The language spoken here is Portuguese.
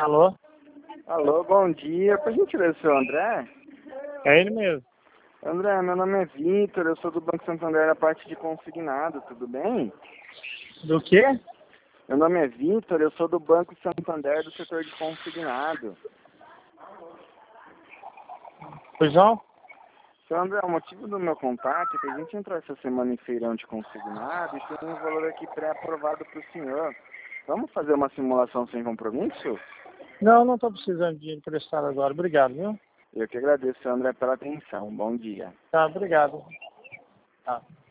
Alô? Alô, bom dia. Por gentileza, seu André? É ele mesmo. André, meu nome é Vitor, eu sou do Banco Santander da parte de consignado, tudo bem? Do quê? Meu nome é Vitor, eu sou do Banco Santander do setor de consignado. Pois não? Seu André, o motivo do meu contato é que a gente entrou essa semana em feirão de consignado e tem um valor aqui pré-aprovado para o senhor. Vamos fazer uma simulação sem compromisso? Não, não estou precisando de emprestado agora. Obrigado, viu? Eu que agradeço, seu André, pela atenção. Bom dia. Tá, obrigado. Tá.